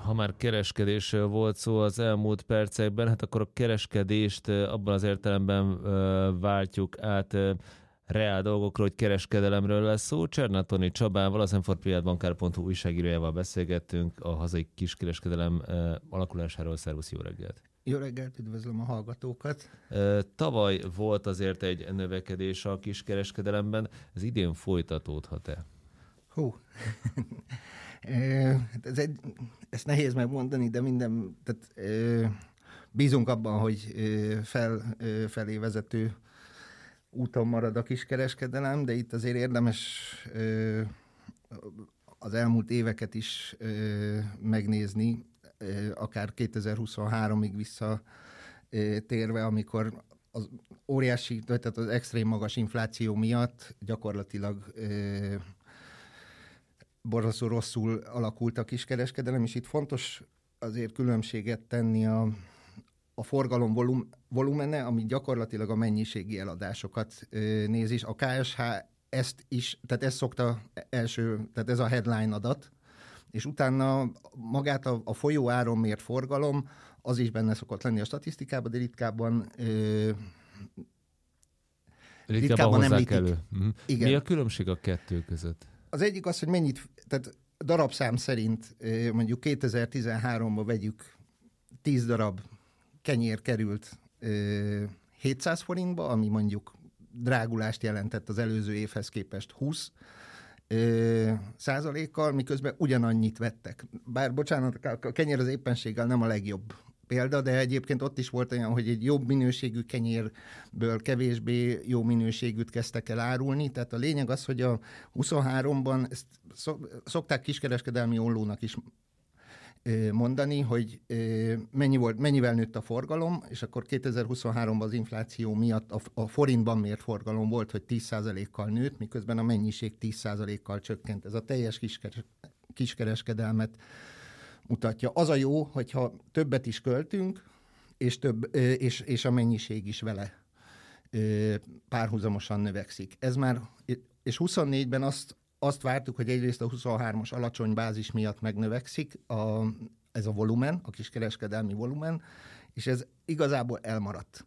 Ha már kereskedésről volt szó az elmúlt percekben, hát akkor a kereskedést abban az értelemben váltjuk át reál dolgokról, hogy kereskedelemről lesz szó. Csernatoni Csabával, az m4privatbankár.hu újságírójával beszélgettünk a hazai kiskereskedelem alakulásáról. Szervusz, jó reggelt! Jó reggelt, üdvözlöm a hallgatókat! Tavaly volt azért egy növekedés a kiskereskedelemben, ez idén folytatódhat-e? Ezt nehéz megmondani, de bízunk abban, hogy felé vezető úton marad a kiskereskedelem, de itt azért érdemes az elmúlt éveket is megnézni, akár 2023-ig visszatérve, amikor az óriási, tehát az extrém magas infláció miatt gyakorlatilag borzasztó rosszul alakult a kiskereskedelem, és itt fontos azért különbséget tenni a forgalom volumene, ami gyakorlatilag a mennyiségi eladásokat nézi, és a KSH ezt is, tehát ez szokta tehát ez a headline adat, és utána magát a folyó áron mért forgalom, az is benne szokott lenni a statisztikában, de ritkábban hozzák elő. Igen. Mi a különbség a kettő között? Az egyik az, hogy tehát darabszám szerint mondjuk 2013-ban vegyük 10 darab kenyér került 700 forintba, ami mondjuk drágulást jelentett az előző évhez képest 20 százalékkal, miközben ugyanannyit vettek. Bár bocsánat, a kenyér az éppenséggel nem a legjobb példa, de egyébként ott is volt olyan, hogy egy jobb minőségű kenyérből kevésbé jó minőségűt kezdtek el árulni. Tehát a lényeg az, hogy a 23-ban ezt szokták kiskereskedelmi ollónak is mondani, hogy mennyivel nőtt a forgalom, és akkor 2023-ban az infláció miatt a forintban mért forgalom volt, hogy 10%-kal nőtt, miközben a mennyiség 10%-kal csökkent. Ez a teljes kiskereskedelmet mutatja. Az a jó, hogyha többet is költünk, és a mennyiség is vele párhuzamosan növekszik. Ez már, és 24-ben azt vártuk, hogy egyrészt a 23-as alacsony bázis miatt megnövekszik ez a volumen, a kiskereskedelmi volumen, és ez igazából elmaradt.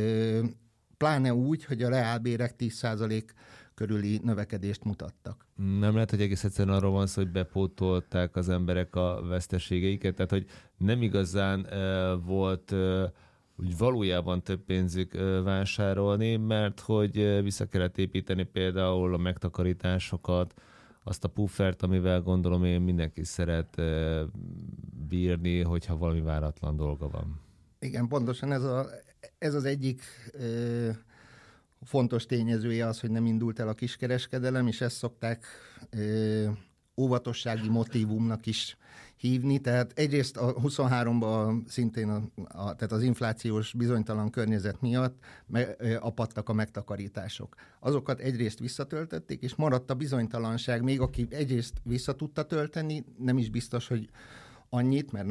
Pláne úgy, hogy a reálbérek 10% körüli növekedést mutattak. Nem lehet, hogy egész egyszerűen arról van szó, hogy bepótolták az emberek a veszteségeiket, tehát hogy nem igazán volt úgy valójában több pénzük vásárolni, mert hogy vissza kellett építeni például a megtakarításokat, azt a puffert, amivel gondolom én mindenki szeret bírni, hogyha valami váratlan dolga van. Igen, pontosan ez az egyik fontos tényezője az, hogy nem indult el a kiskereskedelem, és ezt szokták óvatossági motívumnak is hívni. Tehát egyrészt a 23-ban szintén tehát az inflációs bizonytalan környezet miatt apadtak a megtakarítások. Azokat egyrészt visszatöltötték, és maradt a bizonytalanság. Még aki egyrészt vissza tudta tölteni, nem is biztos, hogy annyit, mert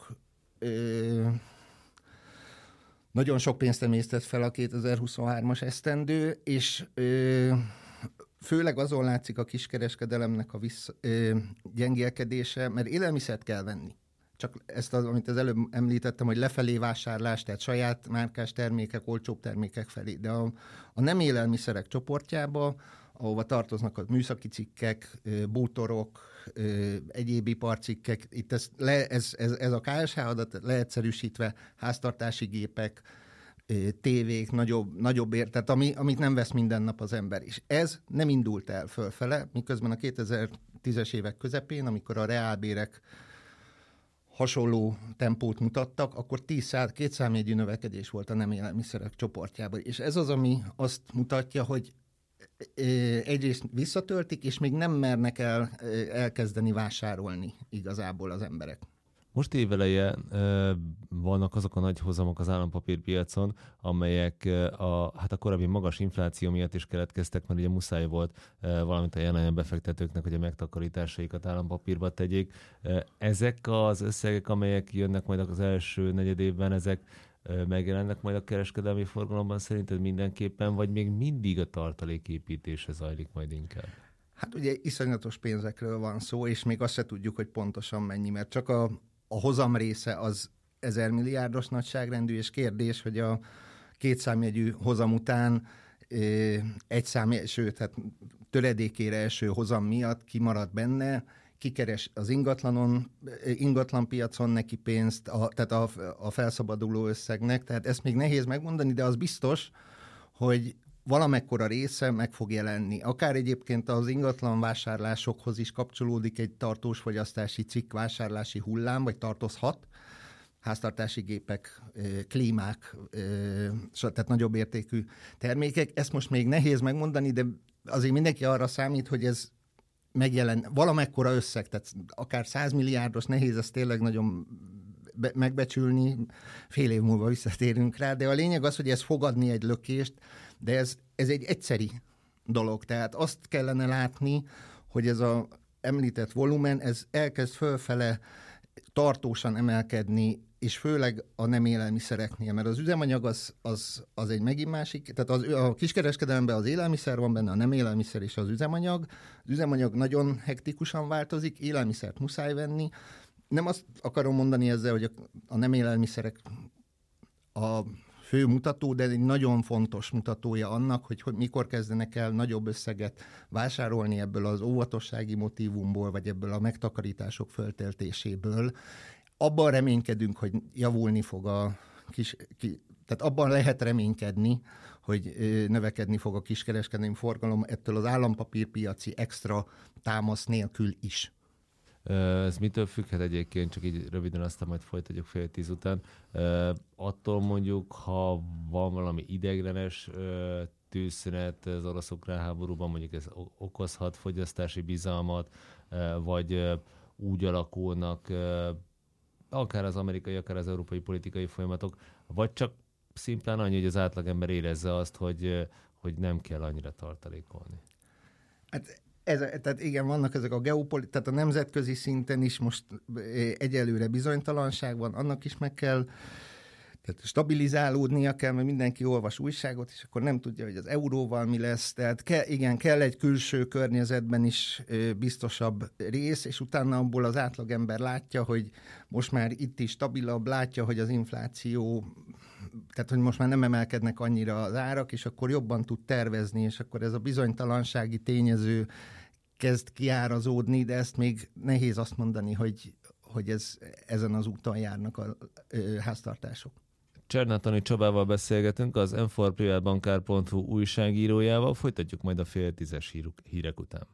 nagyon sok pénzt emésztett fel a 2023-as esztendő, és főleg azon látszik a kiskereskedelemnek a gyengélkedése, mert élelmiszert kell venni. Csak ezt, amit az előbb említettem, hogy lefelé vásárlás, tehát saját márkás termékek, olcsóbb termékek felé. De a nem élelmiszerek csoportjába, ahova tartoznak a műszaki cikkek, bútorok, egyéb iparcikkek, itt ez a KSH adat leegyszerűsítve háztartási gépek, tévék, nagyobb tehát amit nem vesz minden nap az ember. És ez nem indult el fölfele, miközben a 2010-es évek közepén, amikor a reálbérek hasonló tempót mutattak, akkor 2 számjegyű növekedés volt a nem élelmiszerek csoportjában. És ez az, ami azt mutatja, hogy egyrészt visszatöltik, és még nem mernek elkezdeni vásárolni igazából az emberek. Most éveleje vannak azok a nagy hozamok az állampapírpiacon, amelyek a korábbi magas infláció miatt is keletkeztek, mert ugye muszáj volt valamint a jelen befektetőknek, hogy a megtakarításaikat állampapírba tegyék. Ezek az összegek, amelyek jönnek majd az első negyedévben, ezek megjelennek majd a kereskedelmi forgalomban szerinted mindenképpen, vagy még mindig a tartaléképítése zajlik majd inkább? Hát ugye iszonyatos pénzekről van szó, és még azt se tudjuk, hogy pontosan mennyi, mert csak a hozam része az 1000 milliárdos nagyságrendű, és kérdés, hogy a kétszámjegyű hozam után sőt, hát töredékére eső hozam miatt kimarad benne, kikeres az ingatlanpiacon neki pénzt, tehát a felszabaduló összegnek, tehát ezt még nehéz megmondani, de az biztos, hogy valamekkora része meg fog jelenni. Akár egyébként az ingatlan vásárlásokhoz is kapcsolódik egy tartós fogyasztási cikk vásárlási hullám, vagy tartozhat, háztartási gépek, klímák, tehát nagyobb értékű termékek. Ezt most még nehéz megmondani, de azért mindenki arra számít, hogy ez megjelen valamekkora összeg, tehát akár 100 milliárdos, nehéz ezt tényleg nagyon megbecsülni, fél év múlva visszatérünk rá, de a lényeg az, hogy ez fog adni egy lökést, de ez egy egyszeri dolog, tehát azt kellene látni, hogy ez az említett volumen, ez elkezd fölfele tartósan emelkedni, és főleg a nem élelmiszereknél, mert az üzemanyag az egy megint másik, tehát a kiskereskedelemben az élelmiszer van benne, a nem élelmiszer és az üzemanyag. Az üzemanyag nagyon hektikusan változik, élelmiszert muszáj venni. Nem azt akarom mondani ezzel, hogy a nem élelmiszerek a fő mutató, de egy nagyon fontos mutatója annak, hogy mikor kezdenek el nagyobb összeget vásárolni ebből az óvatossági motívumból, vagy ebből a megtakarítások föltöltéséből. Abban reménykedünk, hogy javulni fog tehát abban lehet reménykedni, hogy növekedni fog a kiskereskedelmi forgalom ettől az állampapírpiaci extra támasz nélkül is. Ez mitől függhet egyébként, csak így röviden, aztán majd folytatjuk 9:30 után. Attól mondjuk, ha van valami ideiglenes tűzszünet az orosz-ukrán háborúban, mondjuk ez okozhat fogyasztási bizalmat, vagy úgy alakulnak akár az amerikai, akár az európai politikai folyamatok, vagy csak szimplán annyi, hogy az átlagember érezze azt, hogy nem kell annyira tartalékolni. Hát tehát igen, vannak ezek a tehát a nemzetközi szinten is most egyelőre bizonytalanság van, annak is meg kell, tehát stabilizálódnia kell, mert mindenki olvas újságot, és akkor nem tudja, hogy az euróval mi lesz. Tehát kell egy külső környezetben is biztosabb rész, és utána abból az átlagember látja, hogy most már itt is stabilabb, látja, hogy az infláció, tehát hogy most már nem emelkednek annyira az árak, és akkor jobban tud tervezni, és akkor ez a bizonytalansági tényező kezd kiárazódni, de ezt még nehéz azt mondani, hogy ezen az úton járnak a háztartások. Csernátoni Csabával beszélgetünk, az m4privatbankár.hu újságírójával, folytatjuk majd a 9:30 hírek után.